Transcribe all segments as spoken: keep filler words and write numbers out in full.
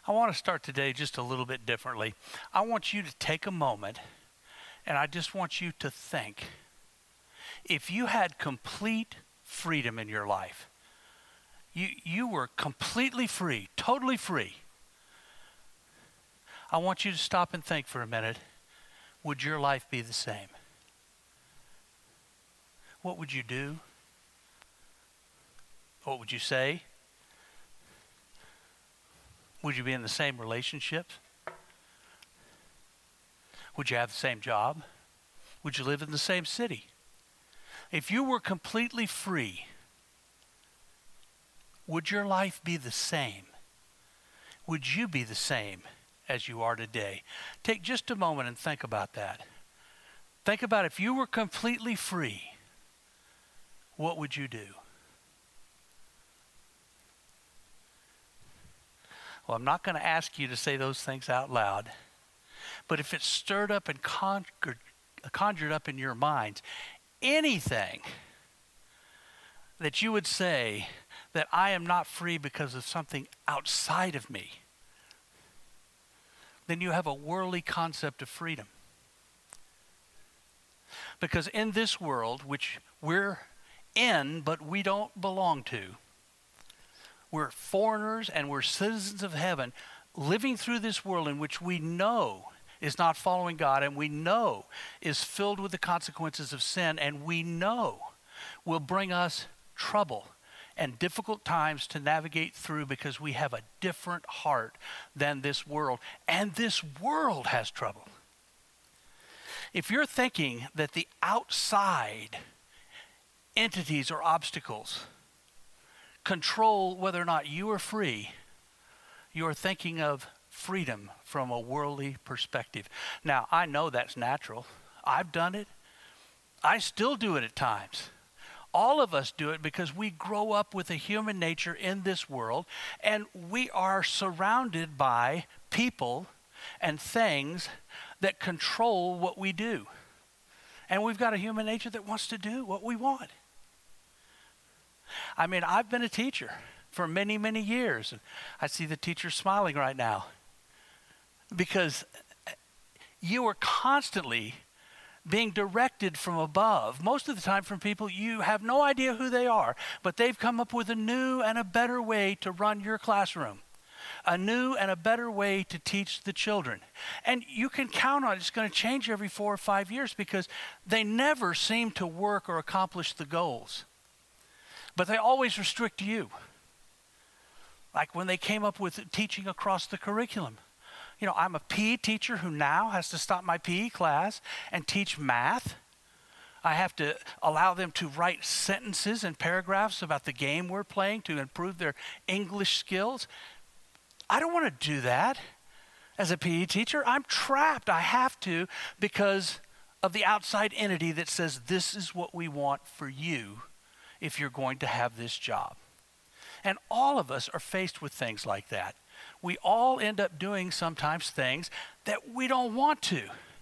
I want to start today just a little bit differently. I want you to take a moment and I just want you to think. If you had complete freedom in your life, you, you were completely free, totally free, I want you to stop and think for a minute. Would your life be the same? What would you do? What would you say? Would you be in the same relationship? Would you have the same job? Would you live in the same city? If you were completely free, would your life be the same? Would you be the same as you are today? Take just a moment and think about that. Think about if you were completely free, what would you do? Well, I'm not going to ask you to say those things out loud, but if it's stirred up and conjured, conjured up in your mind, anything that you would say that I am not free because of something outside of me, then you have a worldly concept of freedom. Because in this world, which we're in, but we don't belong to, we're foreigners and we're citizens of heaven living through this world in which we know is not following God and we know is filled with the consequences of sin and we know will bring us trouble and difficult times to navigate through because we have a different heart than this world. And this world has trouble. If you're thinking that the outside entities or obstacles control whether or not you are free, you are thinking of freedom from a worldly perspective. Now, I know that's natural. I've done it. I still do it at times. All of us do it because we grow up with a human nature in this world, and we are surrounded by people and things that control what we do. And we've got a human nature that wants to do what we want. I mean, I've been a teacher for many, many years, and I see the teacher smiling right now because you are constantly being directed from above, most of the time from people you have no idea who they are, but they've come up with a new and a better way to run your classroom, a new and a better way to teach the children. And you can count on it. It's going to change every four or five years because they never seem to work or accomplish the goals. But they always restrict you. Like when they came up with teaching across the curriculum. You know, I'm a P E teacher who now has to stop my P E class and teach math. I have to allow them to write sentences and paragraphs about the game we're playing to improve their English skills. I don't want to do that as a P E teacher. I'm trapped. I have to because of the outside entity that says this is what we want for you if you're going to have this job. And all of us are faced with things like that. We all end up doing sometimes things that we don't want to.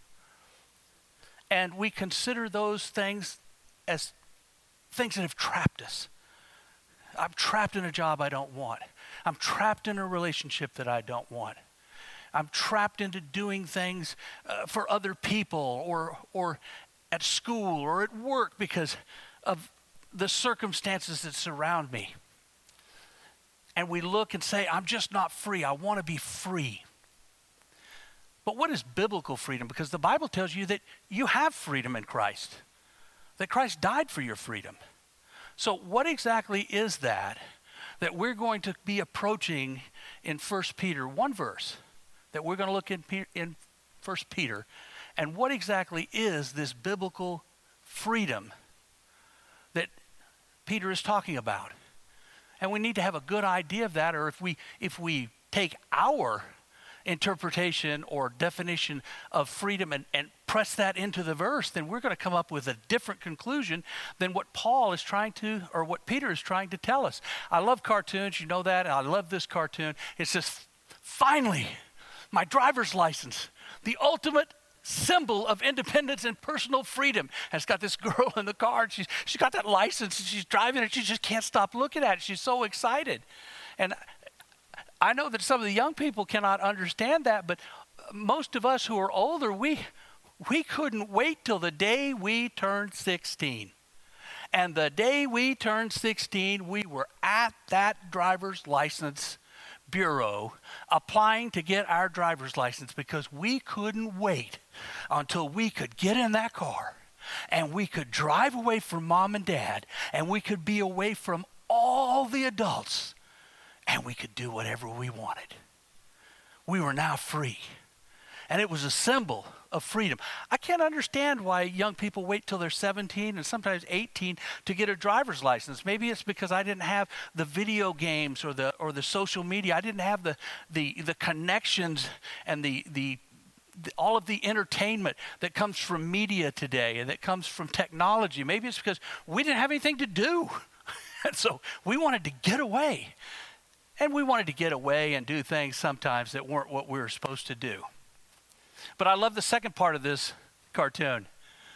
And we consider those things as things that have trapped us. I'm trapped in a job I don't want. I'm trapped in a relationship that I don't want. I'm trapped into doing things uh, for other people or or at school or at work because of the circumstances that surround me. And we look and say, I'm just not free. I want to be free. But what is biblical freedom? Because the Bible tells you that you have freedom in Christ, that Christ died for your freedom. So what exactly is that that we're going to be approaching in First Peter, one verse that we're going to look in, in First Peter, and what exactly is this biblical freedom that Peter is talking about? And we need to have a good idea of that, or if we if we take our interpretation or definition of freedom and, and press that into the verse, then we're going to come up with a different conclusion than what Paul is trying to, or what Peter is trying to tell us. I love cartoons, you know that, and I love this cartoon. It says, finally, my driver's license, the ultimate symbol of independence and personal freedom. And it's got this girl in the car, and she's, she's got that license, and she's driving, and she just can't stop looking at it. She's so excited. And I know that some of the young people cannot understand that, but most of us who are older, we we couldn't wait till the day we turned sixteen. And the day we turned sixteen, we were at that driver's license bureau applying to get our driver's license because we couldn't wait until we could get in that car and we could drive away from mom and dad and we could be away from all the adults and we could do whatever we wanted. We were now free. And it was a symbol of freedom. I can't understand why young people wait till they're seventeen and sometimes eighteen to get a driver's license. Maybe it's because I didn't have the video games or the or the social media. I didn't have the the the connections and the the, the all of the entertainment that comes from media today and that comes from technology. Maybe it's because we didn't have anything to do. And so we wanted to get away. And we wanted to get away and do things sometimes that weren't what we were supposed to do. But I love the second part of this cartoon.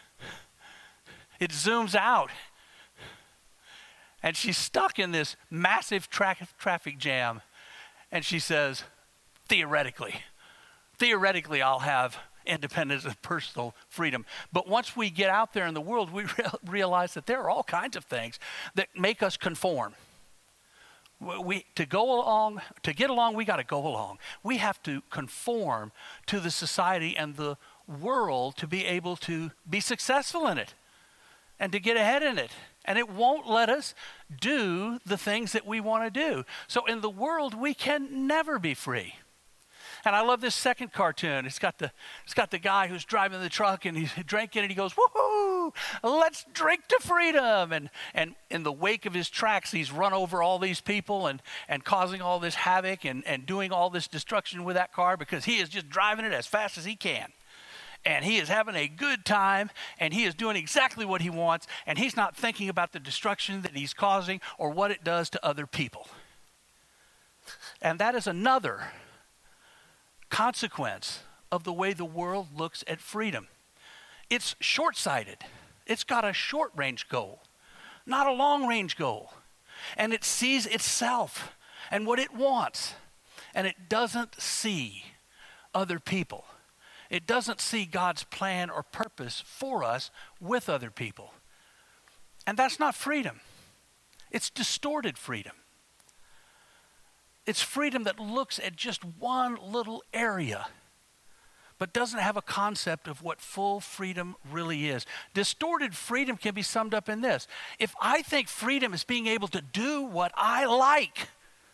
It zooms out. And she's stuck in this massive tra- traffic jam. And she says, theoretically, theoretically I'll have independence and personal freedom. But once we get out there in the world, we re- realize that there are all kinds of things that make us conform. We, to go along, to get along, we got to go along. We have to conform to the society and the world to be able to be successful in it and to get ahead in it. And it won't let us do the things that we want to do. So in the world, we can never be free. And I love this second cartoon. It's got the it's got the guy who's driving the truck and he's drinking and he goes, woohoo, let's drink to freedom. And and in the wake of his tracks, he's run over all these people and, and causing all this havoc and, and doing all this destruction with that car because he is just driving it as fast as he can. And he is having a good time and he is doing exactly what he wants and he's not thinking about the destruction that he's causing or what it does to other people. And that is another consequence of the way the world looks at freedom. It's short-sighted. It's got a short-range goal, not a long-range goal. And it sees itself and what it wants. And it doesn't see other people. It doesn't see God's plan or purpose for us with other people. And that's not freedom. It's distorted freedom. It's freedom that looks at just one little area, but doesn't have a concept of what full freedom really is. Distorted freedom can be summed up in this. If I think freedom is being able to do what I like,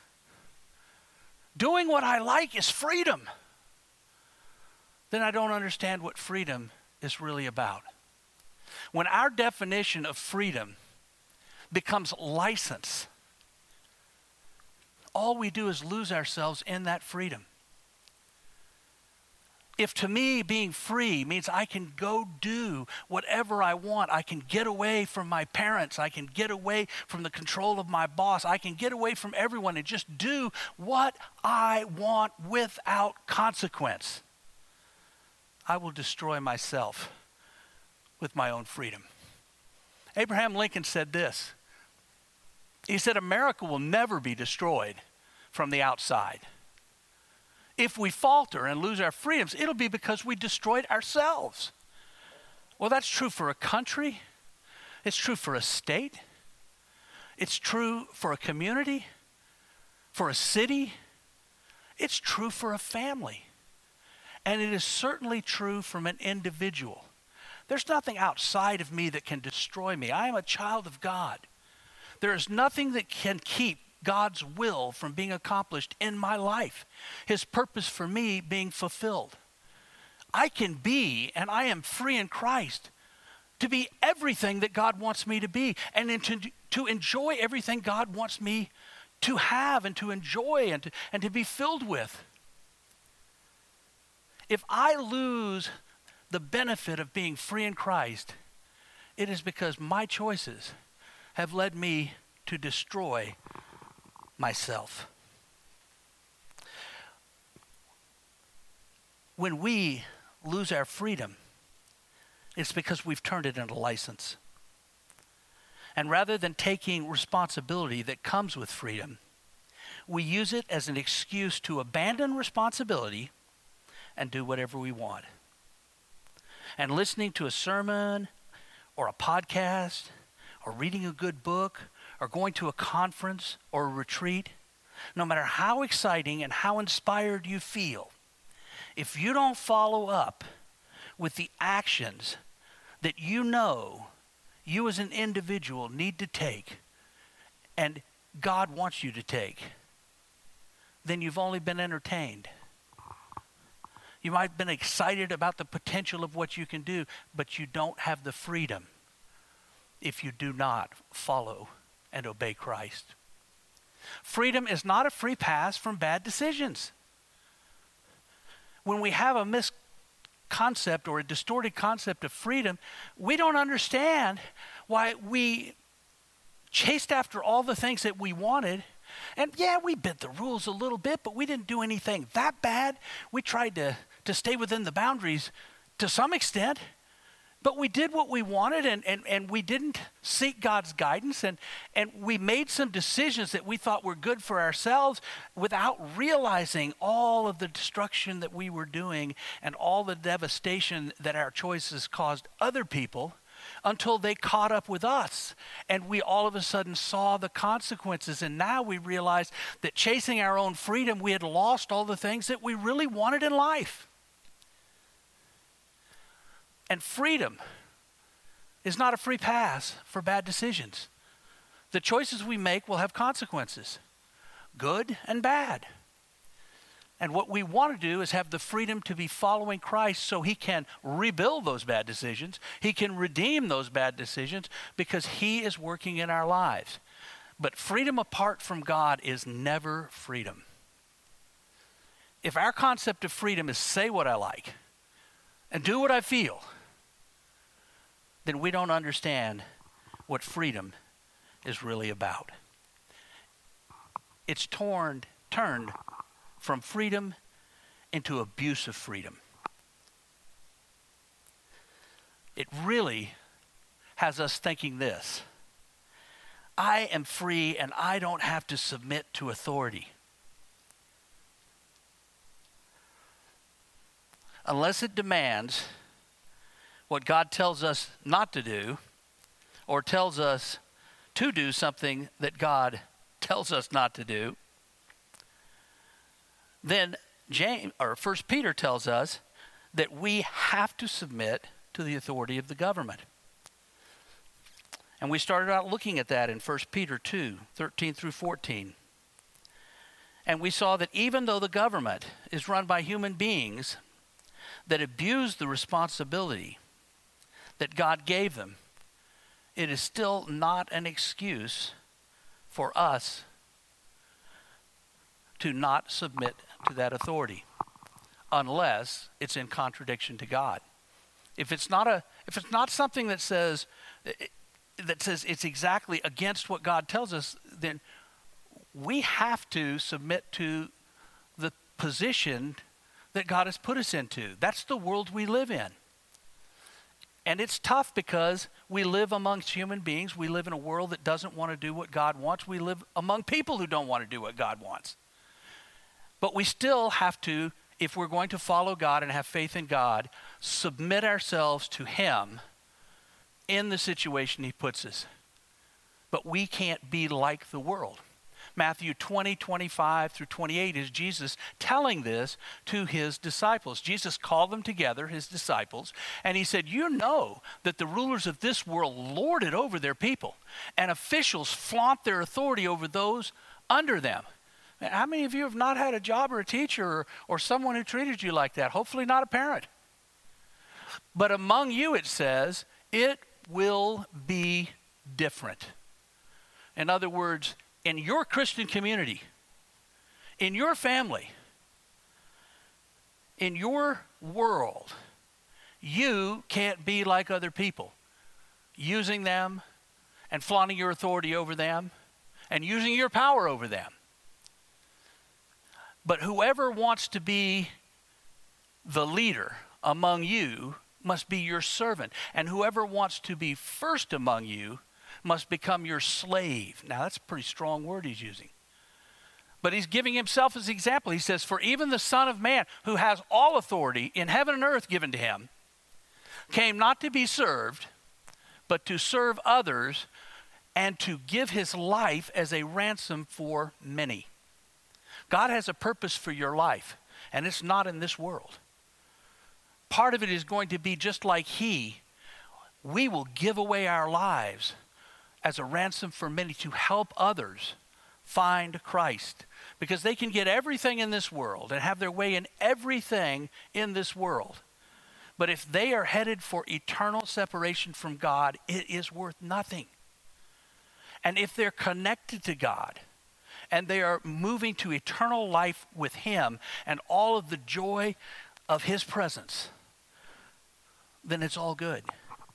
doing what I like is freedom, then I don't understand what freedom is really about. When our definition of freedom becomes license, all we do is lose ourselves in that freedom. If to me being free means I can go do whatever I want, I can get away from my parents, I can get away from the control of my boss, I can get away from everyone and just do what I want without consequence, I will destroy myself with my own freedom. Abraham Lincoln said this. He said, America will never be destroyed from the outside. If we falter and lose our freedoms, it'll be because we destroyed ourselves. Well, that's true for a country. It's true for a state. It's true for a community, for a city. It's true for a family. And it is certainly true from an individual. There's nothing outside of me that can destroy me. I am a child of God. There is nothing that can keep God's will from being accomplished in my life, his purpose for me being fulfilled. I can be, and I am free in Christ, to be everything that God wants me to be, and to, to enjoy everything God wants me to have and to enjoy and to, and to be filled with. If I lose the benefit of being free in Christ, it is because my choices have led me to destroy myself. When we lose our freedom, it's because we've turned it into license. And rather than taking responsibility that comes with freedom, we use it as an excuse to abandon responsibility and do whatever we want. And listening to a sermon or a podcast or reading a good book or going to a conference or a retreat, no matter how exciting and how inspired you feel, if you don't follow up with the actions that you know you as an individual need to take and God wants you to take, then you've only been entertained. You might have been excited about the potential of what you can do, but you don't have the freedom if you do not follow and obey Christ. Freedom is not a free pass from bad decisions. When we have a misconcept or a distorted concept of freedom, we don't understand why we chased after all the things that we wanted. And yeah, we bent the rules a little bit, but we didn't do anything that bad. We tried to, to stay within the boundaries to some extent, but we did what we wanted, and, and, and we didn't seek God's guidance, and, and we made some decisions that we thought were good for ourselves without realizing all of the destruction that we were doing and all the devastation that our choices caused other people, until they caught up with us. And we all of a sudden saw the consequences. And now we realized that chasing our own freedom, we had lost all the things that we really wanted in life. And freedom is not a free pass for bad decisions. The choices we make will have consequences, good and bad. And what we want to do is have the freedom to be following Christ so he can rebuild those bad decisions. He can redeem those bad decisions because he is working in our lives. But freedom apart from God is never freedom. If our concept of freedom is say what I like and do what I feel, then we don't understand what freedom is really about. It's torn, turned from freedom into abuse of freedom. It really has us thinking this: I am free and I don't have to submit to authority. Unless it demands what God tells us not to do, or tells us to do something that God tells us not to do, then James or First Peter tells us that we have to submit to the authority of the government. And we started out looking at that in First Peter two, thirteen through fourteen. And we saw that even though the government is run by human beings that abuse the responsibility that God gave them, it is still not an excuse for us to not submit to that authority unless it's in contradiction to God. If it's not a if it's not something that says that says it's exactly against what God tells us, then we have to submit to the position that God has put us into. That's the world we live in. And it's tough because we live amongst human beings. We live in a world that doesn't want to do what God wants. We live among people who don't want to do what God wants. But we still have to, if we're going to follow God and have faith in God, submit ourselves to him in the situation he puts us. But we can't be like the world. Matthew twenty, twenty-five through twenty-eight is Jesus telling this to his disciples. Jesus called them together, his disciples, and he said, you know that the rulers of this world lord it over their people, and officials flaunt their authority over those under them. How many of you have not had a job or a teacher or, or someone who treated you like that? Hopefully not a parent. But among you, it says, it will be different. In other words, in your Christian community, in your family, in your world, you can't be like other people, using them and flaunting your authority over them and using your power over them. But whoever wants to be the leader among you must be your servant. And whoever wants to be first among you must become your slave. Now, that's a pretty strong word he's using. But he's giving himself as example. He says, for even the Son of Man, who has all authority in heaven and earth given to him, came not to be served, but to serve others and to give his life as a ransom for many. God has a purpose for your life, and it's not in this world. Part of it is going to be just like he. We will give away our lives as a ransom for many to help others find Christ, because they can get everything in this world and have their way in everything in this world. But if they are headed for eternal separation from God, it is worth nothing. And if they're connected to God and they are moving to eternal life with him and all of the joy of his presence, then it's all good.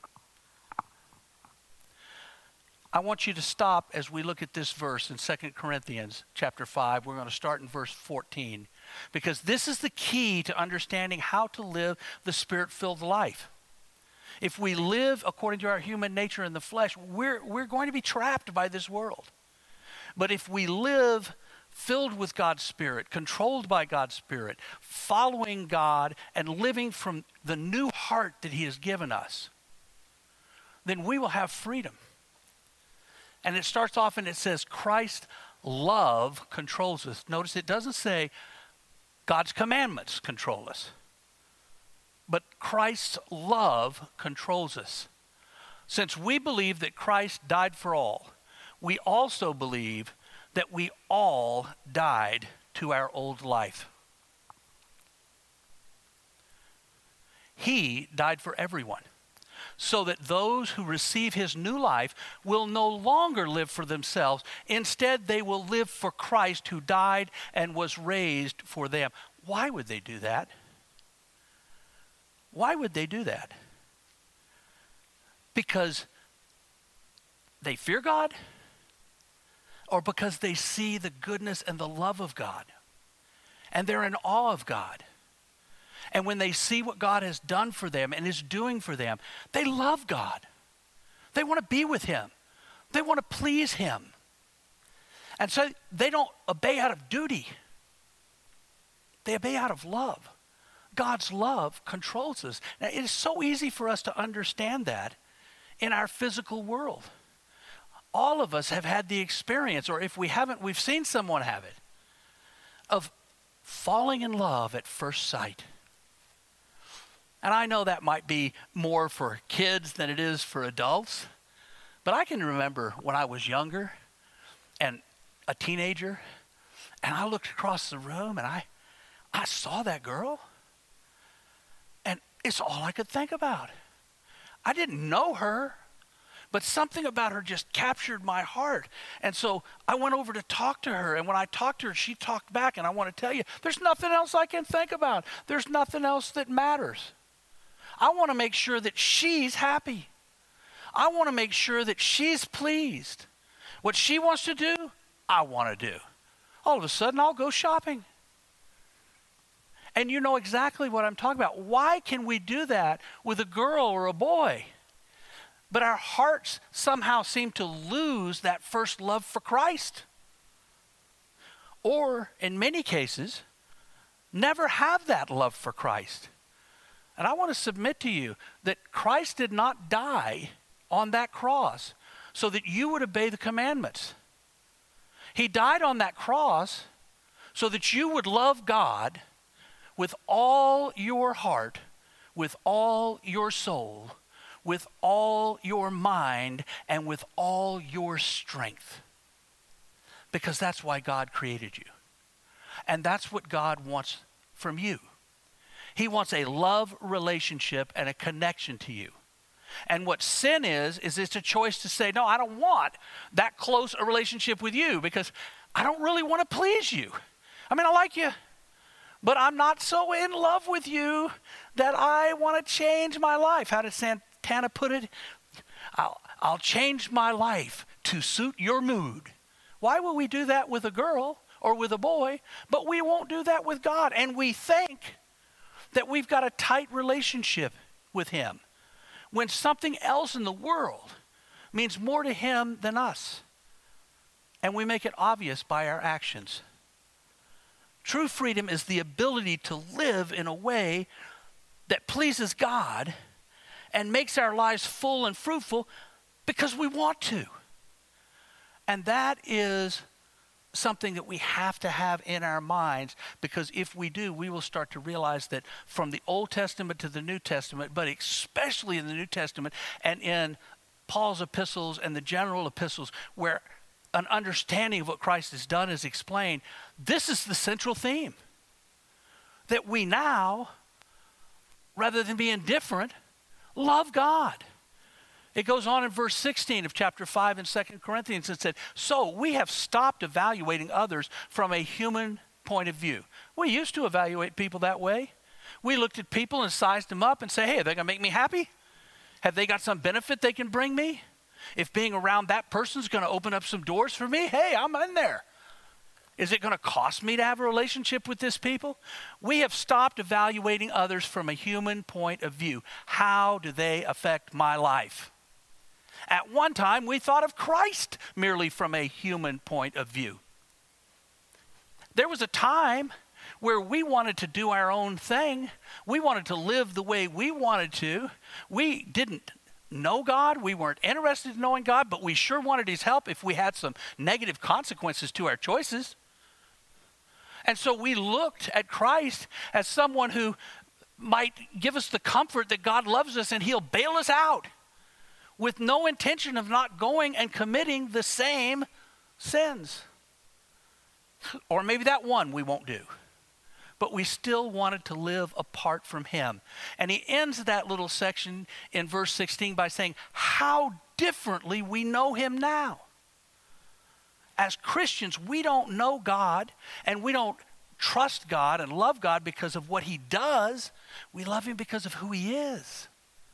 I want you to stop as we look at this verse in Second Corinthians chapter five. We're going to start in verse fourteen, because this is the key to understanding how to live the Spirit-filled life. If we live according to our human nature in the flesh, we're, we're going to be trapped by this world. But if we live filled with God's Spirit, controlled by God's Spirit, following God and living from the new heart that he has given us, then we will have freedom. And it starts off and it says, Christ's love controls us. Notice it doesn't say God's commandments control us, but Christ's love controls us. Since we believe that Christ died for all, we also believe that we all died to our old life. He died for everyone, so that those who receive his new life will no longer live for themselves. Instead, they will live for Christ, who died and was raised for them. Why would they do that? Why would they do that? Because they fear God, or because they see the goodness and the love of God, and they're in awe of God. And when they see what God has done for them and is doing for them, they love God. They want to be with him. They want to please him. And so they don't obey out of duty. They obey out of love. God's love controls us. Now, it is so easy for us to understand that in our physical world. All of us have had the experience, or if we haven't, we've seen someone have it, of falling in love at first sight. And I know that might be more for kids than it is for adults, but I can remember when I was younger and a teenager, and I looked across the room and I, I saw that girl, and it's all I could think about. I didn't know her, but something about her just captured my heart. And so I went over to talk to her, and when I talked to her, she talked back, and I want to tell you, there's nothing else I can think about. There's nothing else that matters. I want to make sure that she's happy. I want to make sure that she's pleased. What she wants to do, I want to do. All of a sudden, I'll go shopping. And you know exactly what I'm talking about. Why can we do that with a girl or a boy? But our hearts somehow seem to lose that first love for Christ. Or, in many cases, never have that love for Christ. And I want to submit to you that Christ did not die on that cross so that you would obey the commandments. He died on that cross so that you would love God with all your heart, with all your soul, with all your mind, and with all your strength. Because that's why God created you. And that's what God wants from you. He wants a love relationship and a connection to you. And what sin is, is it's a choice to say, no, I don't want that close a relationship with you because I don't really want to please you. I mean, I like you, but I'm not so in love with you that I want to change my life. How did Santana put it? I'll, I'll change my life to suit your mood. Why will we do that with a girl or with a boy, but we won't do that with God? And we think that we've got a tight relationship with him when something else in the world means more to him than us. And we make it obvious by our actions. True freedom is the ability to live in a way that pleases God and makes our lives full and fruitful because we want to. And that is something that we have to have in our minds, because if we do, we will start to realize that from the Old Testament to the New Testament, but especially in the New Testament and in Paul's epistles and the general epistles, where an understanding of what Christ has done is explained, this is the central theme. That we now, rather than be indifferent, love God. It goes on in verse sixteen of chapter five in Second Corinthians. It said, so we have stopped evaluating others from a human point of view. We used to evaluate people that way. We looked at people and sized them up and say, hey, are they going to make me happy? Have they got some benefit they can bring me? If being around that person is going to open up some doors for me, hey, I'm in there. Is it going to cost me to have a relationship with this people? We have stopped evaluating others from a human point of view. How do they affect my life? At one time, we thought of Christ merely from a human point of view. There was a time where we wanted to do our own thing. We wanted to live the way we wanted to. We didn't know God. We weren't interested in knowing God, but we sure wanted his help if we had some negative consequences to our choices. And so we looked at Christ as someone who might give us the comfort that God loves us and he'll bail us out, with no intention of not going and committing the same sins. Or maybe that one we won't do. But we still wanted to live apart from him. And he ends that little section in verse sixteen by saying, how differently we know him now. As Christians, we don't know God and we don't trust God and love God because of what he does. We love him because of who he is.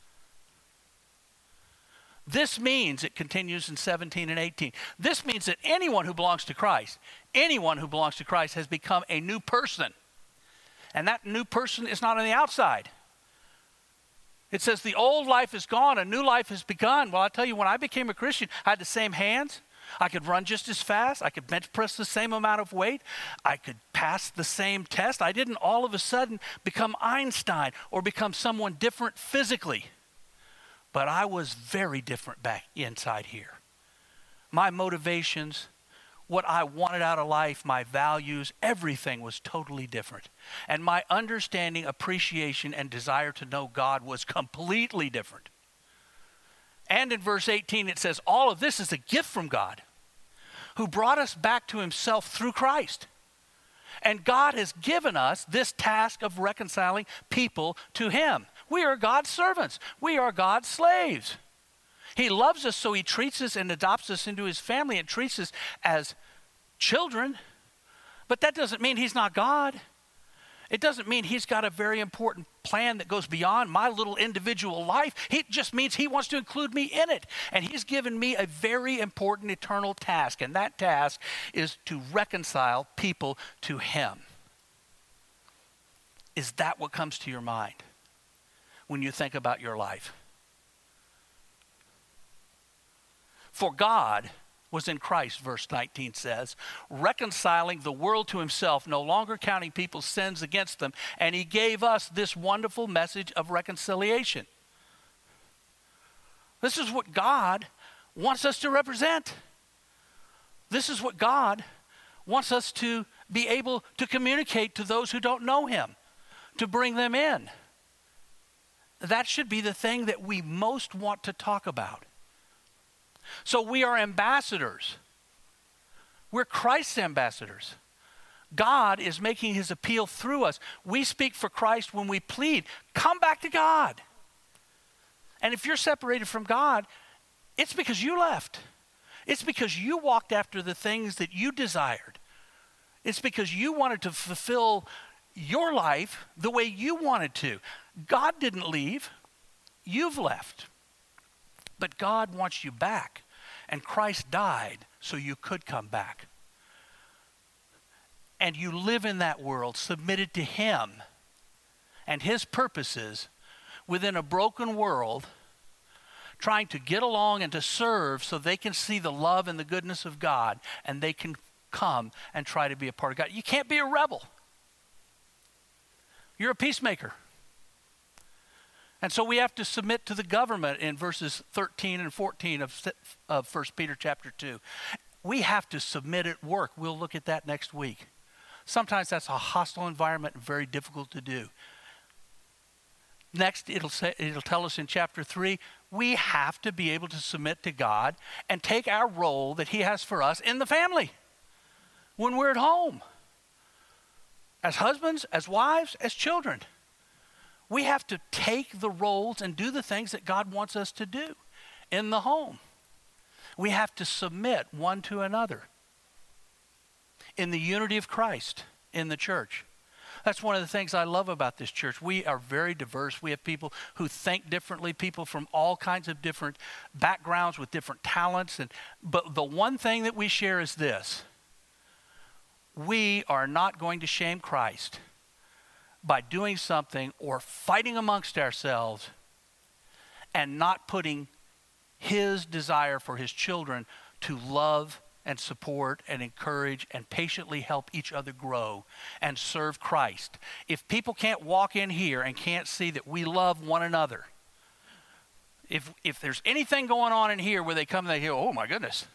This means, it continues in seventeen and eighteen, this means that anyone who belongs to Christ, anyone who belongs to Christ has become a new person. And that new person is not on the outside. It says the old life is gone, a new life has begun. Well, I tell you, when I became a Christian, I had the same hands. I could run just as fast. I could bench press the same amount of weight. I could pass the same test. I didn't all of a sudden become Einstein or become someone different physically. But I was very different back inside here. My motivations, what I wanted out of life, my values, everything was totally different. And my understanding, appreciation, and desire to know God was completely different. And in verse eighteen it says, all of this is a gift from God, who brought us back to himself through Christ. And God has given us this task of reconciling people to him. We are God's servants. We are God's slaves. He loves us, so he treats us and adopts us into his family and treats us as children. But that doesn't mean he's not God. It doesn't mean he's got a very important plan that goes beyond my little individual life. It just means he wants to include me in it. And he's given me a very important eternal task. And that task is to reconcile people to him. Is that what comes to your mind when you think about your life? For God was in Christ, verse nineteen says, reconciling the world to himself, no longer counting people's sins against them, and he gave us this wonderful message of reconciliation. This is what God wants us to represent. This is what God wants us to be able to communicate to those who don't know him, to bring them in. That should be the thing that we most want to talk about. So we are ambassadors. We're Christ's ambassadors. God is making his appeal through us. We speak for Christ when we plead, come back to God. And if you're separated from God, it's because you left. It's because you walked after the things that you desired. It's because you wanted to fulfill your life the way you wanted to. God didn't leave. You've left. But God wants you back. And Christ died so you could come back. And you live in that world submitted to him and his purposes within a broken world, trying to get along and to serve so they can see the love and the goodness of God and they can come and try to be a part of God. You can't be a rebel. You're a peacemaker. And so we have to submit to the government in verses thirteen and fourteen of, of First Peter chapter two. We have to submit at work. We'll look at that next week. Sometimes that's a hostile environment and very difficult to do. Next, it'll say, it'll tell us in chapter three, we have to be able to submit to God and take our role that he has for us in the family when we're at home. As husbands, as wives, as children. We have to take the roles and do the things that God wants us to do in the home. We have to submit one to another in the unity of Christ in the church. That's one of the things I love about this church. We are very diverse. We have people who think differently, people from all kinds of different backgrounds with different talents. And but the one thing that we share is this. We are not going to shame Christ by doing something or fighting amongst ourselves and not putting his desire for his children to love and support and encourage and patiently help each other grow and serve Christ. If people can't walk in here and can't see that we love one another, if if there's anything going on in here where they come and they go, oh my goodness,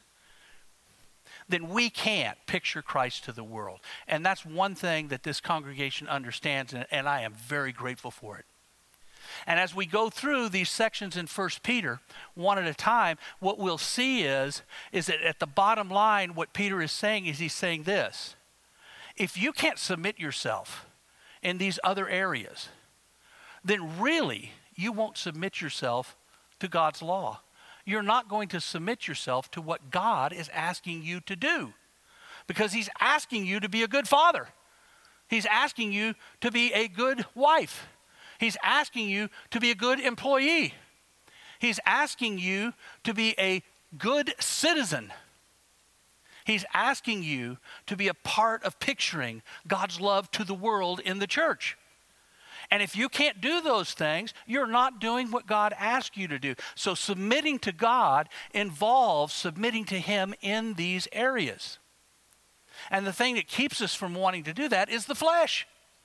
then we can't picture Christ to the world. And that's one thing that this congregation understands, and, and I am very grateful for it. And as we go through these sections in First Peter, one at a time, what we'll see is, is that at the bottom line, what Peter is saying is he's saying this. If you can't submit yourself in these other areas, then really you won't submit yourself to God's law. You're not going to submit yourself to what God is asking you to do, because he's asking you to be a good father. He's asking you to be a good wife. He's asking you to be a good employee. He's asking you to be a good citizen. He's asking you to be a part of picturing God's love to the world in the church. And if you can't do those things, you're not doing what God asked you to do. So submitting to God involves submitting to him in these areas. And the thing that keeps us from wanting to do that is the flesh.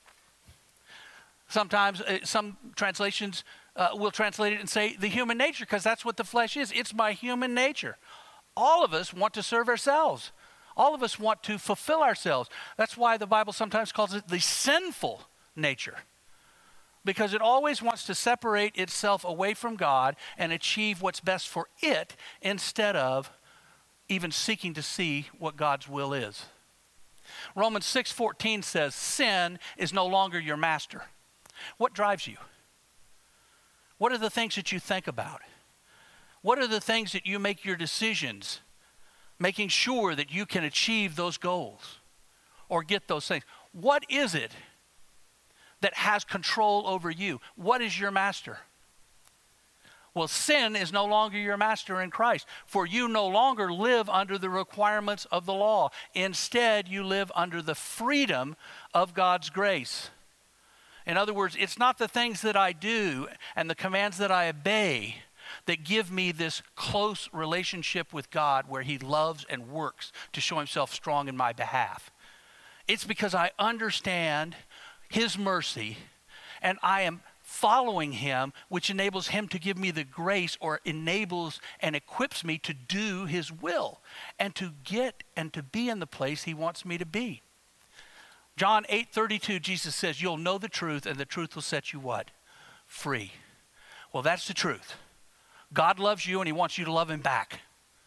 Sometimes uh, some translations uh, will translate it and say the human nature, because that's what the flesh is. It's my human nature. All of us want to serve ourselves. All of us want to fulfill ourselves. That's why the Bible sometimes calls it the sinful nature, because it always wants to separate itself away from God and achieve what's best for it instead of even seeking to see what God's will is. Romans six fourteen says, sin is no longer your master. What drives you? What are the things that you think about? What are the things that you make your decisions, making sure that you can achieve those goals or get those things? What is it that has control over you? What is your master? Well, sin is no longer your master in Christ, for you no longer live under the requirements of the law. Instead, you live under the freedom of God's grace. In other words, it's not the things that I do and the commands that I obey that give me this close relationship with God where he loves and works to show himself strong in my behalf. It's because I understand his mercy and I am following him, which enables him to give me the grace, or enables and equips me to do his will and to get and to be in the place he wants me to be. John eight thirty-two, Jesus says, you'll know the truth and the truth will set you what? Free. Well, that's the truth. God loves you and he wants you to love him back.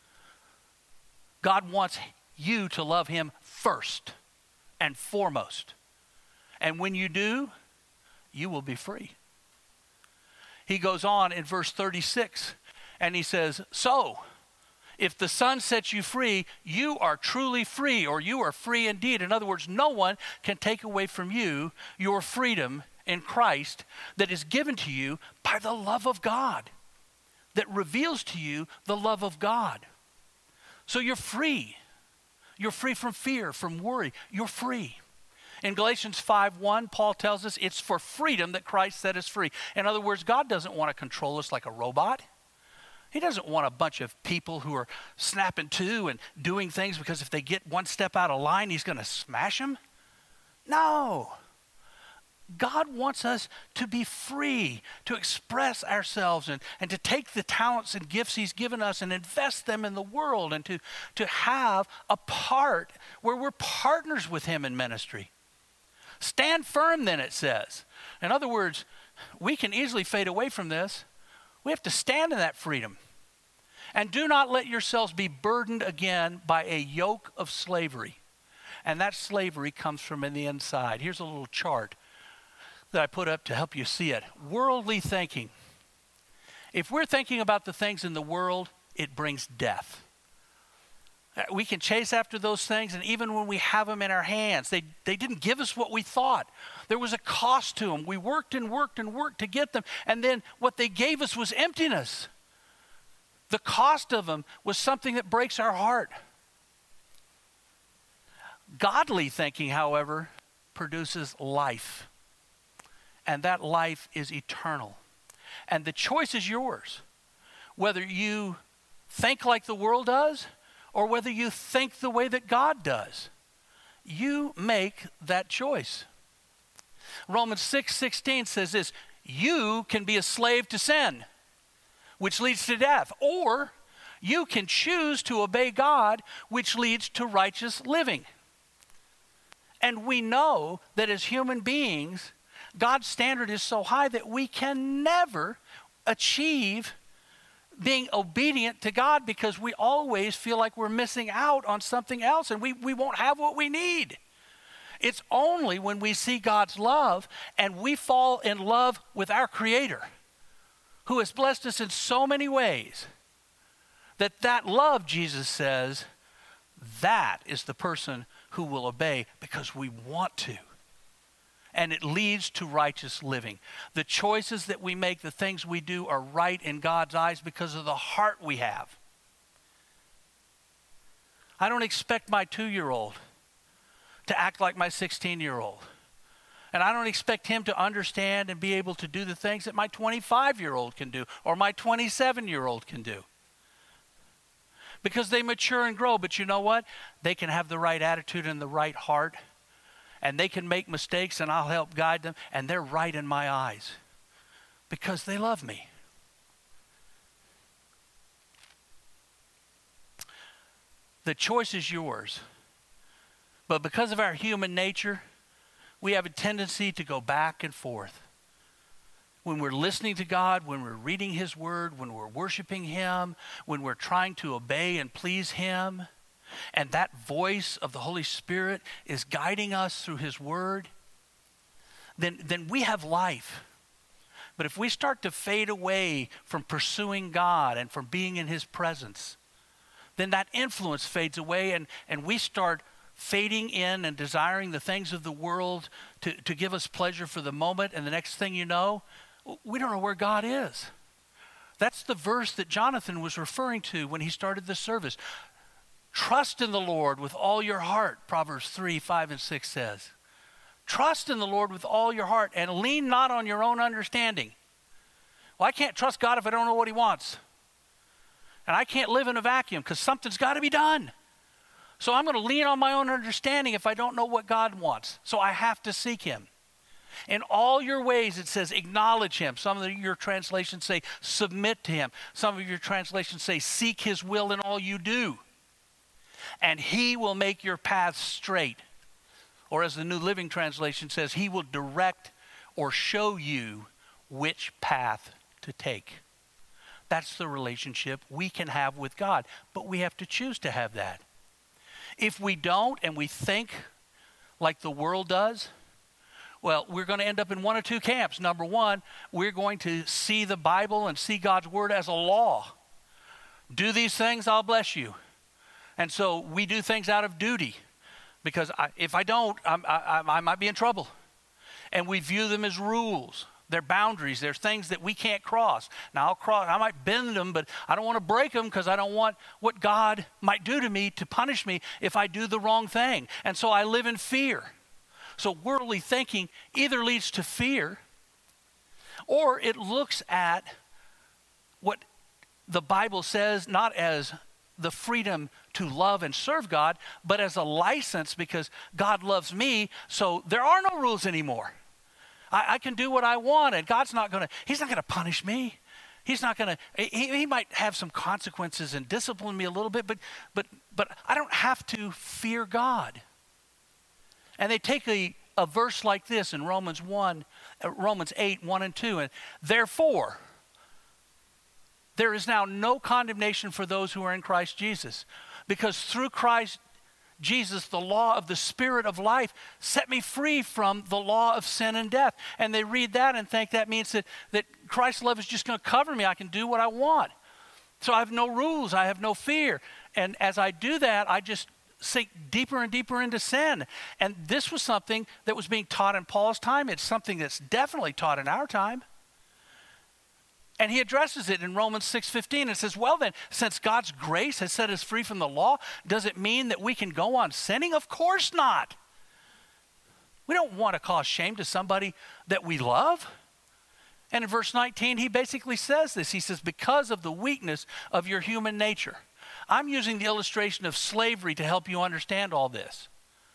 God wants you to love him first and foremost. And when you do, you will be free. He goes on in verse thirty-six and he says, so if the Son sets you free, you are truly free, or you are free indeed. In other words, no one can take away from you your freedom in Christ that is given to you by the love of God, that reveals to you the love of God. So you're free. You're free from fear, from worry. You're free. In Galatians five one, Paul tells us it's for freedom that Christ set us free. In other words, God doesn't want to control us like a robot. He doesn't want a bunch of people who are snapping to and doing things because if they get one step out of line, he's going to smash them. No. God wants us to be free, to express ourselves and, and to take the talents and gifts he's given us and invest them in the world and to, to have a part where we're partners with him in ministry. Stand firm then, it says. In other words, we can easily fade away from this. We have to stand in that freedom. And do not let yourselves be burdened again by a yoke of slavery. And that slavery comes from in the inside. Here's a little chart that I put up to help you see it. Worldly thinking. If we're thinking about the things in the world, it brings death. We can chase after those things, and even when we have them in our hands, they, they didn't give us what we thought. There was a cost to them. We worked and worked and worked to get them, and then what they gave us was emptiness. The cost of them was something that breaks our heart. Godly thinking, however, produces life. And that life is eternal. And the choice is yours. Whether you think like the world does or whether you think the way that God does. You make that choice. Romans six sixteen says this, you can be a slave to sin, which leads to death. Or you can choose to obey God, which leads to righteous living. And we know that as human beings, God's standard is so high that we can never achieve being obedient to God because we always feel like we're missing out on something else and we, we won't have what we need. It's only when we see God's love and we fall in love with our Creator, who has blessed us in so many ways, that that love, Jesus says, that is the person who will obey because we want to. And it leads to righteous living. The choices that we make, the things we do are right in God's eyes because of the heart we have. I don't expect my two-year-old to act like my sixteen-year-old. And I don't expect him to understand and be able to do the things that my twenty-five-year-old can do or my twenty-seven-year-old can do. Because they mature and grow. But you know what? They can have the right attitude and the right heart. And they can make mistakes and I'll help guide them. And they're right in my eyes. Because they love me. The choice is yours. But because of our human nature, we have a tendency to go back and forth. When we're listening to God, when we're reading his word, when we're worshiping him, when we're trying to obey and please him, and that voice of the Holy Spirit is guiding us through his word, then, then we have life. But if we start to fade away from pursuing God and from being in his presence, then that influence fades away and, and we start fading in and desiring the things of the world to, to give us pleasure for the moment. And the next thing you know, we don't know where God is. That's the verse that Jonathan was referring to when he started the service. Trust in the Lord with all your heart, Proverbs three, five, and six says. Trust in the Lord with all your heart and lean not on your own understanding. Well, I can't trust God if I don't know what he wants. And I can't live in a vacuum because something's got to be done. So I'm going to lean on my own understanding if I don't know what God wants. So I have to seek him. In all your ways, it says, acknowledge him. Some of your translations say, submit to him. Some of your translations say, seek his will in all you do. And he will make your paths straight. Or as the New Living Translation says, he will direct or show you which path to take. That's the relationship we can have with God. But we have to choose to have that. If we don't and we think like the world does, well, we're going to end up in one of two camps. Number one, we're going to see the Bible and see God's word as a law. Do these things, I'll bless you. And so we do things out of duty because I, if I don't, I'm, I, I might be in trouble. And we view them as rules. They're boundaries. They're things that we can't cross. Now, I'll cross. I might bend them, but I don't want to break them because I don't want what God might do to me to punish me if I do the wrong thing. And so I live in fear. So worldly thinking either leads to fear or it looks at what the Bible says not as the freedom to love and serve God, but as a license because God loves me, so there are no rules anymore. I, I can do what I want, and God's not going to, he's not going to punish me. He's not going to, he, he might have some consequences and discipline me a little bit, but, but, but I don't have to fear God. And they take a, a verse like this in Romans one, uh, Romans eight, one and two, and therefore, there is now no condemnation for those who are in Christ Jesus, because through Christ Jesus, the law of the Spirit of life set me free from the law of sin and death. And they read that and think that means that, that Christ's love is just going to cover me. I can do what I want. So I have no rules. I have no fear. And as I do that, I just sink deeper and deeper into sin. And this was something that was being taught in Paul's time. It's something that's definitely taught in our time. And he addresses it in Romans six fifteen and says, well then, since God's grace has set us free from the law, does it mean that we can go on sinning? Of course not. We don't want to cause shame to somebody that we love. And in verse nineteen, he basically says this. He says, because of the weakness of your human nature. I'm using the illustration of slavery to help you understand all this.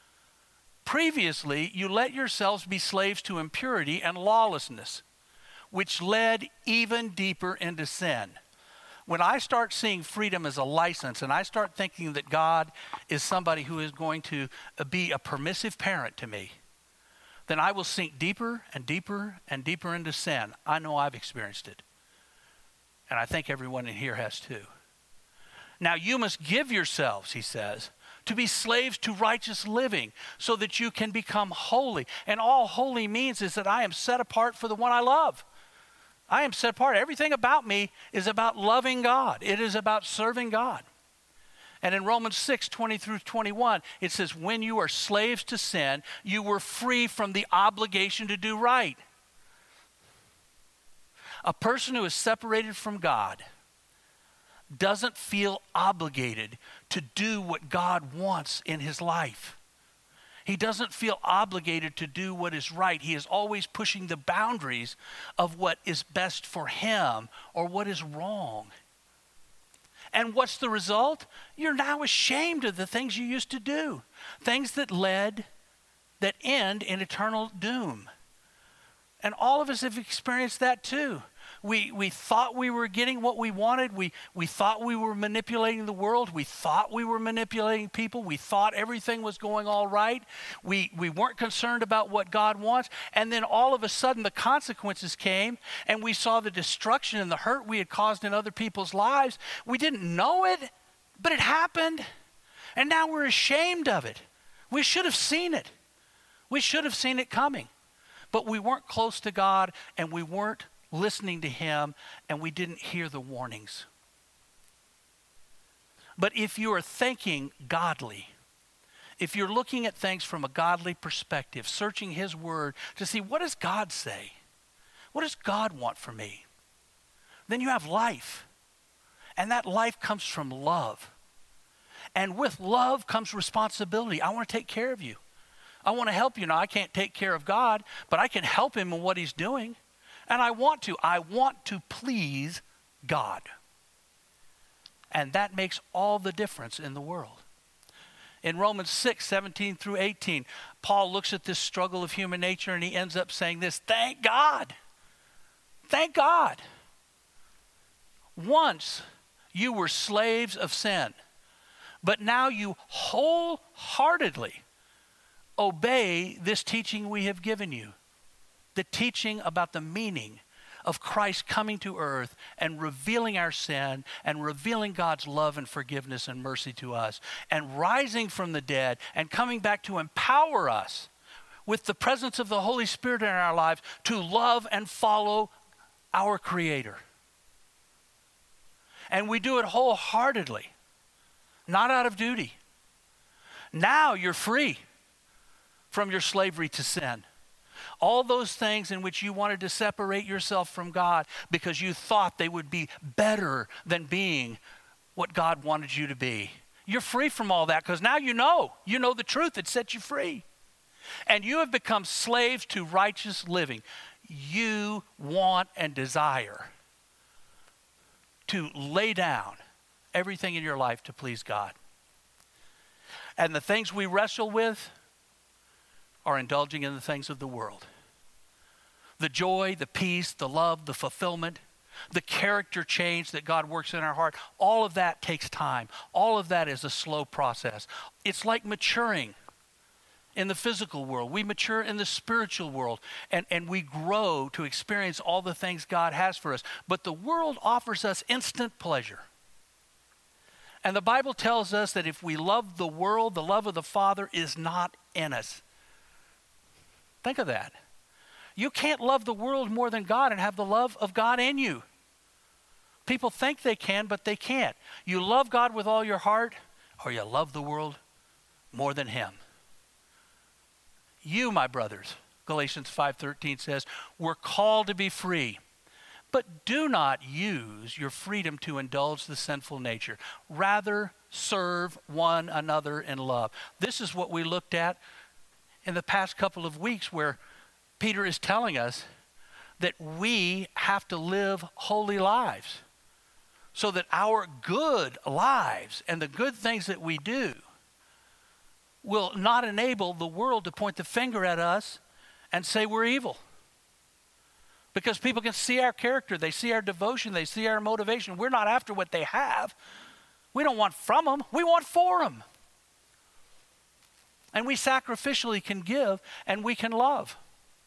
Previously, you let yourselves be slaves to impurity and lawlessness, which led even deeper into sin. When I start seeing freedom as a license and I start thinking that God is somebody who is going to be a permissive parent to me, then I will sink deeper and deeper and deeper into sin. I know I've experienced it. And I think everyone in here has too. Now you must give yourselves, he says, to be slaves to righteous living so that you can become holy. And all holy means is that I am set apart for the one I love. I am set apart. Everything about me is about loving God. It is about serving God. And in Romans six, twenty through twenty-one, it says, when you are slaves to sin, you were free from the obligation to do right. A person who is separated from God doesn't feel obligated to do what God wants in his life. He doesn't feel obligated to do what is right. He is always pushing the boundaries of what is best for him or what is wrong. And what's the result? You're now ashamed of the things you used to do. Things that led, that end in eternal doom. And all of us have experienced that too. We we thought we were getting what we wanted. We we thought we were manipulating the world. We thought we were manipulating people. We thought everything was going all right. We we weren't concerned about what God wants. And then all of a sudden the consequences came and we saw the destruction and the hurt we had caused in other people's lives. We didn't know it, but it happened. And now we're ashamed of it. We should have seen it. We should have seen it coming. But we weren't close to God and we weren't listening to him, and we didn't hear the warnings. But if you are thinking godly, if you're looking at things from a godly perspective, searching his word to see what does God say? What does God want for me? Then you have life. And that life comes from love. And with love comes responsibility. I want to take care of you. I want to help you. Now, I can't take care of God, but I can help him in what he's doing. And I want to. I want to please God. And that makes all the difference in the world. In Romans six, seventeen through eighteen, Paul looks at this struggle of human nature and he ends up saying this, thank God. Thank God. Once you were slaves of sin, but now you wholeheartedly obey this teaching we have given you. The teaching about the meaning of Christ coming to earth and revealing our sin and revealing God's love and forgiveness and mercy to us and rising from the dead and coming back to empower us with the presence of the Holy Spirit in our lives to love and follow our Creator. And we do it wholeheartedly, not out of duty. Now you're free from your slavery to sin. All those things in which you wanted to separate yourself from God because you thought they would be better than being what God wanted you to be. You're free from all that because now you know. You know the truth that sets you free. And you have become slaves to righteous living. You want and desire to lay down everything in your life to please God. And the things we wrestle with are indulging in the things of the world. the joy, the peace, the love, the fulfillment, the character change that God works in our heart, all of that takes time. All of that is a slow process. It's like maturing in the physical world. We mature in the spiritual world, and, and we grow to experience all the things God has for us. But the world offers us instant pleasure. And the Bible tells us that if we love the world, the love of the Father is not in us. Think of that. You can't love the world more than God and have the love of God in you. People think they can, but they can't. You love God with all your heart, or you love the world more than him. You, my brothers, Galatians five thirteen says, we're called to be free, but do not use your freedom to indulge the sinful nature. Rather, serve one another in love. This is what we looked at in the past couple of weeks, where Peter is telling us that we have to live holy lives so that our good lives and the good things that we do will not enable the world to point the finger at us and say we're evil. Because people can see our character, they see our devotion, they see our motivation. We're not after what they have. We don't want from them, we want for them. And we sacrificially can give and we can love.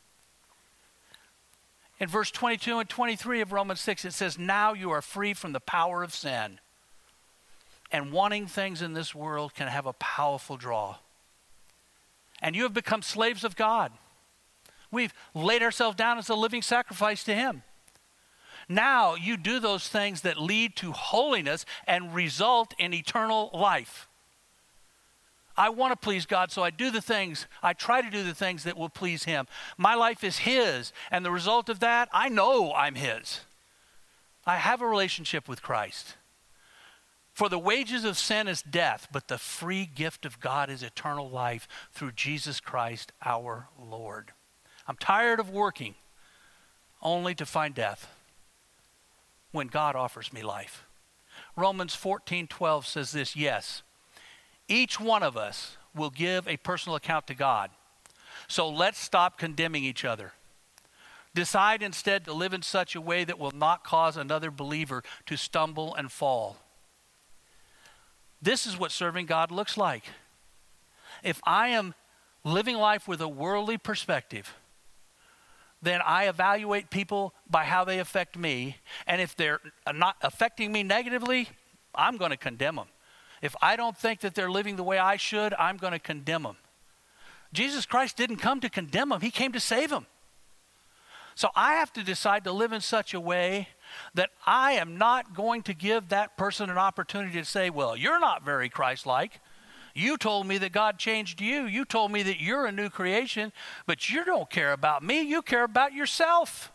In verse twenty-two and twenty-three of Romans six, it says, now you are free from the power of sin. And wanting things in this world can have a powerful draw. And you have become slaves of God. We've laid ourselves down as a living sacrifice to him. Now you do those things that lead to holiness and result in eternal life. I want to please God, so I do the things, I try to do the things that will please him. My life is his, and the result of that, I know I'm his. I have a relationship with Christ. For the wages of sin is death, but the free gift of God is eternal life through Jesus Christ our Lord. I'm tired of working only to find death when God offers me life. Romans fourteen twelve says this, yes, each one of us will give a personal account to God. So let's stop condemning each other. Decide instead to live in such a way that will not cause another believer to stumble and fall. This is what serving God looks like. If I am living life with a worldly perspective, then I evaluate people by how they affect me. And if they're not affecting me negatively, I'm going to condemn them. If I don't think that they're living the way I should, I'm going to condemn them. Jesus Christ didn't come to condemn them. He came to save them. So I have to decide to live in such a way that I am not going to give that person an opportunity to say, well, you're not very Christ-like. You told me that God changed you. You told me that you're a new creation, but you don't care about me. You care about yourself.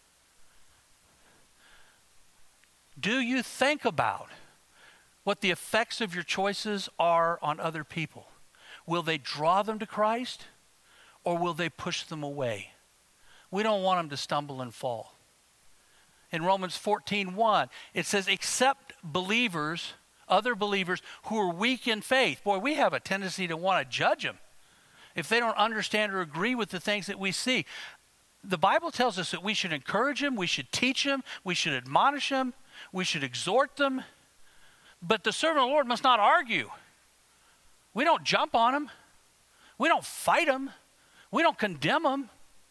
Do you think about what the effects of your choices are on other people? Will they draw them to Christ, or will they push them away? We don't want them to stumble and fall. In Romans fourteen one, it says, except believers, other believers who are weak in faith. Boy, we have a tendency to want to judge them if they don't understand or agree with the things that we see. The Bible tells us that we should encourage them, we should teach them, we should admonish them, we should exhort them. But the servant of the Lord must not argue. We don't jump on them. We don't fight them. We don't condemn them.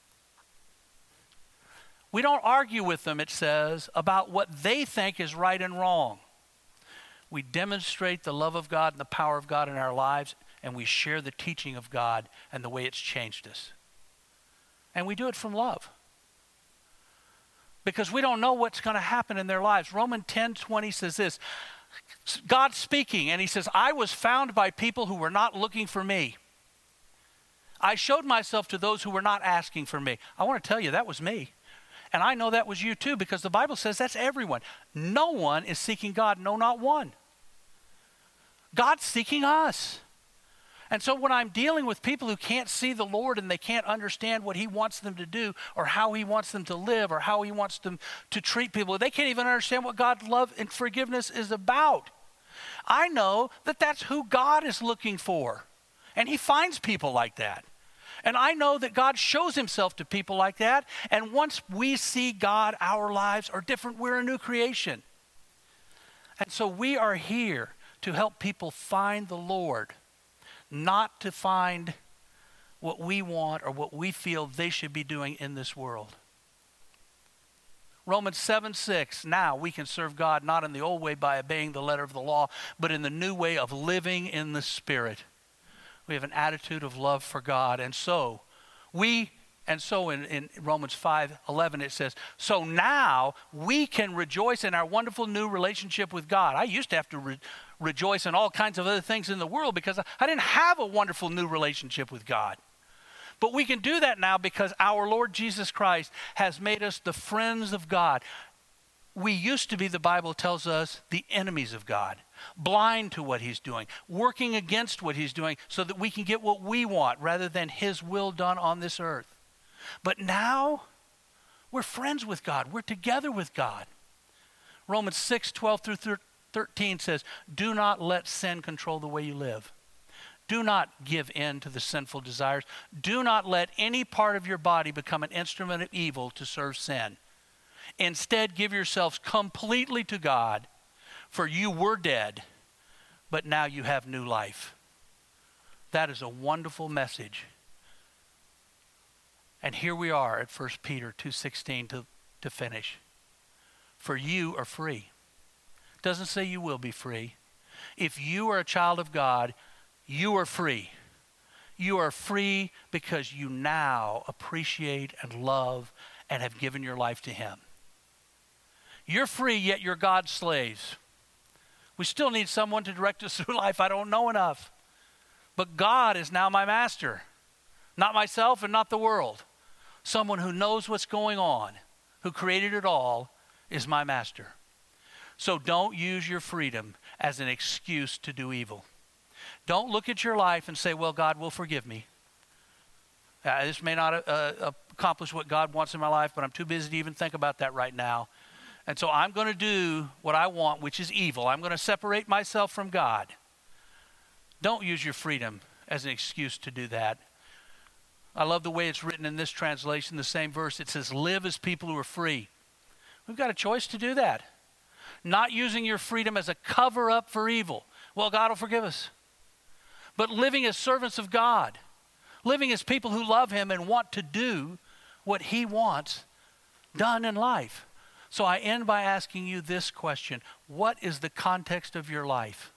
We don't argue with them, it says, about what they think is right and wrong. We demonstrate the love of God and the power of God in our lives, and we share the teaching of God and the way it's changed us. And we do it from love. Because we don't know what's going to happen in their lives. Romans ten twenty says this, God speaking, and he says, I was found by people who were not looking for me. I showed myself to those who were not asking for me. I want to tell you, that was me. And I know that was you too, because the Bible says that's everyone. No one is seeking God, no, not one. God's seeking us. And so when I'm dealing with people who can't see the Lord and they can't understand what he wants them to do or how he wants them to live or how he wants them to treat people, they can't even understand what God's love and forgiveness is about. I know that that's who God is looking for. And he finds people like that. And I know that God shows himself to people like that. And once we see God, our lives are different. We're a new creation. And so we are here to help people find the Lord, not to find what we want or what we feel they should be doing in this world. Romans seven six, now we can serve God not in the old way by obeying the letter of the law, but in the new way of living in the Spirit. We have an attitude of love for God. And so we, and so in, in Romans five eleven it says, so now we can rejoice in our wonderful new relationship with God. I used to have to re- rejoice in all kinds of other things in the world because I, I didn't have a wonderful new relationship with God. But we can do that now because our Lord Jesus Christ has made us the friends of God. We used to be, the Bible tells us, the enemies of God, blind to what he's doing, working against what he's doing so that we can get what we want rather than his will done on this earth. But now we're friends with God. We're together with God. Romans six twelve through thirteen says, do not let sin control the way you live. Do not give in to the sinful desires. Do not let any part of your body become an instrument of evil to serve sin. Instead, give yourselves completely to God, for you were dead, but now you have new life. That is a wonderful message. And here we are at First Peter two sixteen to, to finish. For you are free. It doesn't say you will be free. If you are a child of God, you are free. You are free because you now appreciate and love and have given your life to him. You're free, yet you're God's slaves. We still need someone to direct us through life. I don't know enough. But God is now my master. Not myself and not the world. Someone who knows what's going on, who created it all, is my master. So don't use your freedom as an excuse to do evil. Don't look at your life and say, well, God will forgive me. Uh, this may not uh, accomplish what God wants in my life, but I'm too busy to even think about that right now. And so I'm going to do what I want, which is evil. I'm going to separate myself from God. Don't use your freedom as an excuse to do that. I love the way it's written in this translation, the same verse. It says, live as people who are free. We've got a choice to do that. Not using your freedom as a cover-up for evil. Well, God will forgive us. But living as servants of God. Living as people who love him and want to do what he wants done in life. So I end by asking you this question. What is the context of your life?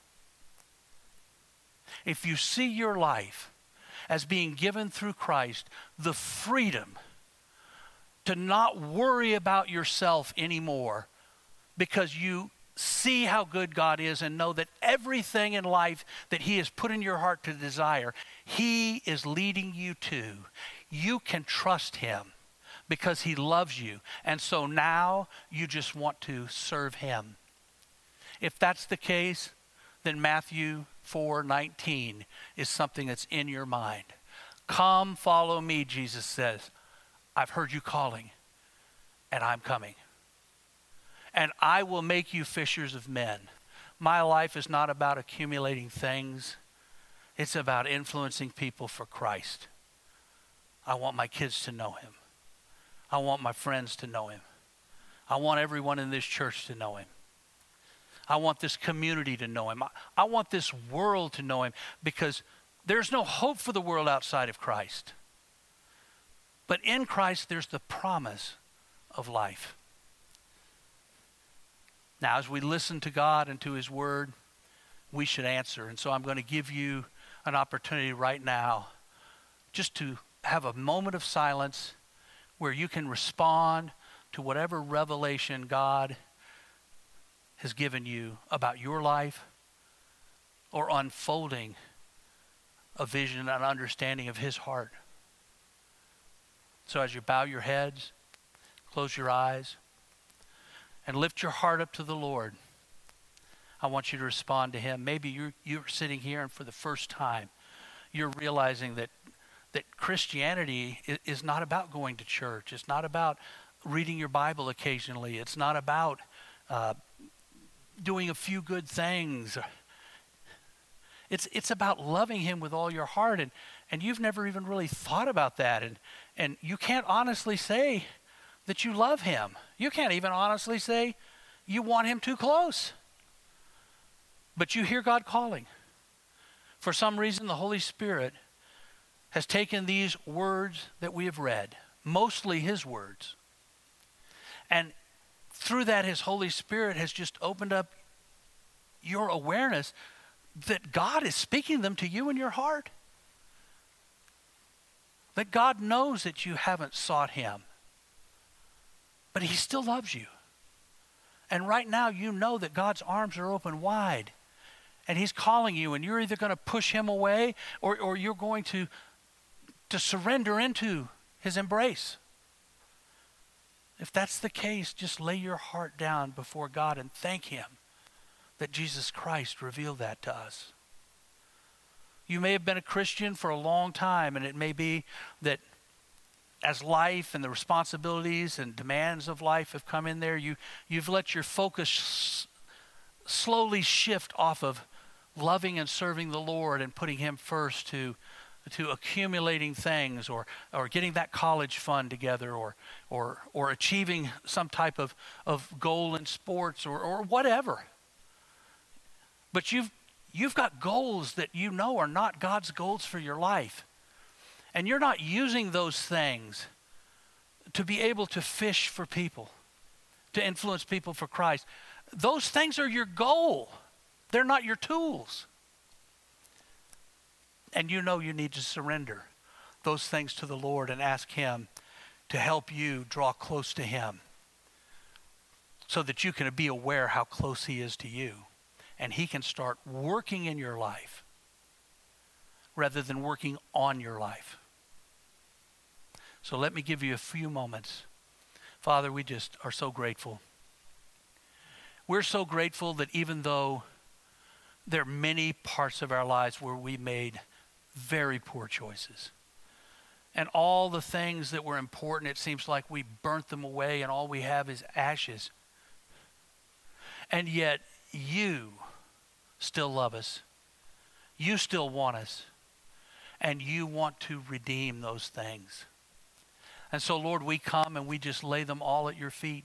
If you see your life as being given through Christ the freedom to not worry about yourself anymore because you see how good God is and know that everything in life that he has put in your heart to desire, he is leading you to. You can trust him because he loves you. And so now you just want to serve him. If that's the case, then Matthew four nineteen is something that's in your mind. Come, follow me, Jesus says. I've heard you calling, and I'm coming. And I will make you fishers of men. My life is not about accumulating things. It's about influencing people for Christ. I want my kids to know him. I want my friends to know him. I want everyone in this church to know him. I want this community to know him. I, I want this world to know him because there's no hope for the world outside of Christ. But in Christ, there's the promise of life. Now, as we listen to God and to his word, we should answer. And so I'm going to give you an opportunity right now just to have a moment of silence where you can respond to whatever revelation God has given you about your life or unfolding a vision and understanding of his heart. So as you bow your heads, close your eyes, and lift your heart up to the Lord, I want you to respond to him. Maybe you're, you're sitting here and for the first time, you're realizing that, that Christianity is, is not about going to church. It's not about reading your Bible occasionally. It's not about uh, doing a few good things. It's, it's about loving him with all your heart. And, and you've never even really thought about that, and, and you can't honestly say that you love him. You can't even honestly say you want him too close. But you hear God calling. For some reason, the Holy Spirit has taken these words that we have read, mostly his words, and through that, his Holy Spirit has just opened up your awareness that God is speaking them to you in your heart. That God knows that you haven't sought him, but he still loves you. And right now, you know that God's arms are open wide, and he's calling you, and you're either going to push him away or, or you're going to, to surrender into his embrace. If that's the case, just lay your heart down before God and thank him that Jesus Christ revealed that to us. You may have been a Christian for a long time, and it may be that as life and the responsibilities and demands of life have come in there, you, you've let your focus s- slowly shift off of loving and serving the Lord and putting him first to to accumulating things, or or getting that college fund together, or or or achieving some type of, of goal in sports, or, or whatever. But you've you've got goals that you know are not God's goals for your life. And you're not using those things to be able to fish for people, to influence people for Christ. Those things are your goal. They're not your tools. And you know you need to surrender those things to the Lord and ask him to help you draw close to him so that you can be aware how close he is to you, and he can start working in your life rather than working on your life. So let me give you a few moments. Father, we just are so grateful. We're so grateful that even though there are many parts of our lives where we made very poor choices, and all the things that were important, it seems like we burnt them away and all we have is ashes. And yet you still love us. You still want us. And you want to redeem those things. And so, Lord, we come and we just lay them all at your feet.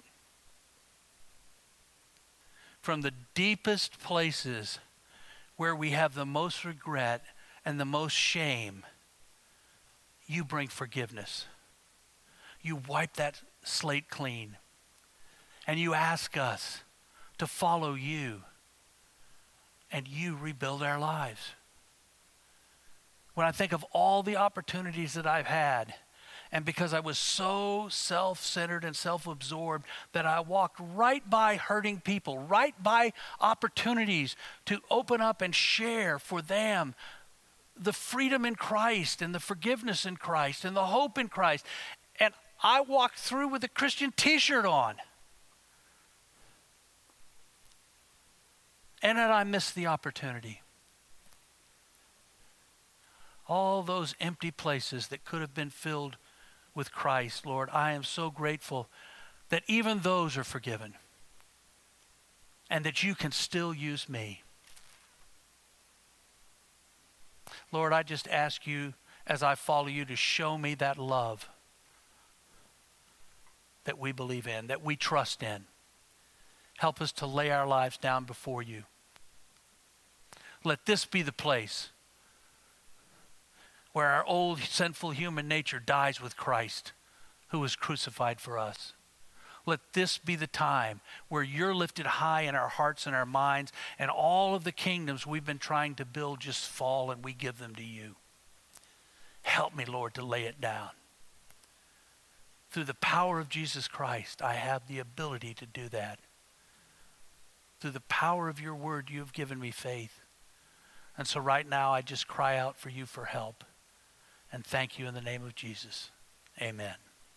From the deepest places where we have the most regret and the most shame, you bring forgiveness. You wipe that slate clean. And you ask us to follow you. And you rebuild our lives. When I think of all the opportunities that I've had, and because I was so self-centered and self-absorbed that I walked right by hurting people, right by opportunities to open up and share for them the freedom in Christ and the forgiveness in Christ and the hope in Christ. And I walked through with a Christian t-shirt on. And then I missed the opportunity. All those empty places that could have been filled with Christ, Lord, I am so grateful that even those are forgiven and that you can still use me. Lord, I just ask you as I follow you to show me that love that we believe in, that we trust in. Help us to lay our lives down before you. Let this be the place where our old sinful human nature dies with Christ, who was crucified for us. Let this be the time where you're lifted high in our hearts and our minds, and all of the kingdoms we've been trying to build just fall and we give them to you. Help me, Lord, to lay it down. Through the power of Jesus Christ, I have the ability to do that. Through the power of your word, you have given me faith. And so right now, I just cry out for you for help. And thank you in the name of Jesus. Amen.